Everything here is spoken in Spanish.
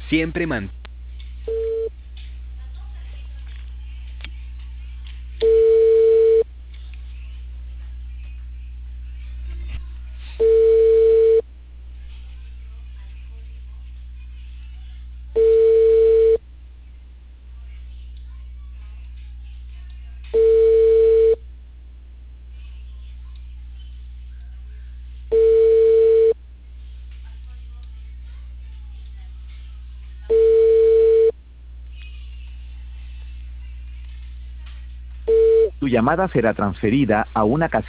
Siempre man. Tu llamada será transferida a una casilla.